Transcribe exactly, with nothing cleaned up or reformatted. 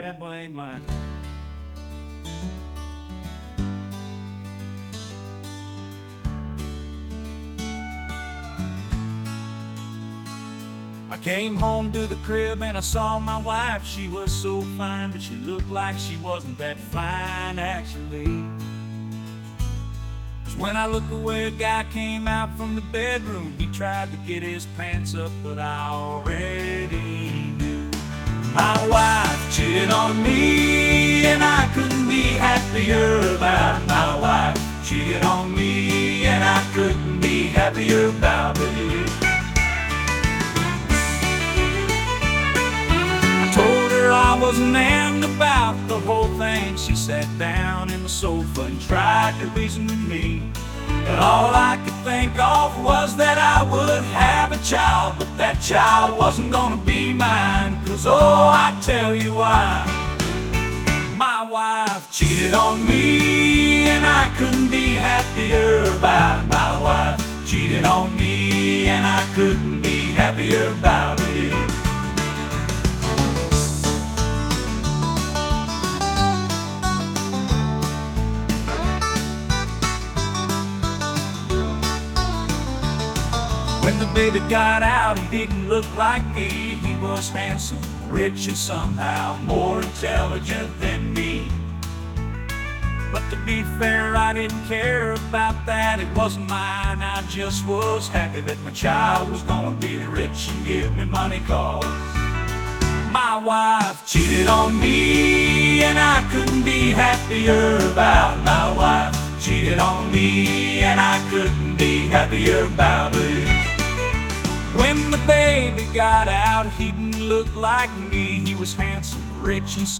That boy ain't mine. I came home to the crib and I saw my wife. She was so fine, but she looked like she wasn't that fine actually. 'Cause when I looked away, a guy came out from the bedroom. He tried to get his pants up, but I already knew. My wife cheated on me, and I couldn't be happier about it. My wife cheated on me, and I couldn't be happier about it. I told her I wasn't amped about the whole thing. She sat down in the sofa and tried to reason with me. But all I could think of was that I would have a child, but that child wasn't gonna be mine. 'Cause oh, I tell you why. My wife cheated on me, and I couldn't be happier about it. My wife cheated on me, and I couldn't be happier about it. When the baby got out, he didn't look like me. He was handsome, rich, and somehow more intelligent than me. But to be fair, I didn't care about that. It wasn't mine. I just was happy that my child was gonna be rich and give me money, 'cause my wife cheated on me, and I couldn't be happier about it. My wife cheated on me, and I couldn't be happier about it. When the baby got out, he didn't look like me. He was handsome, rich, and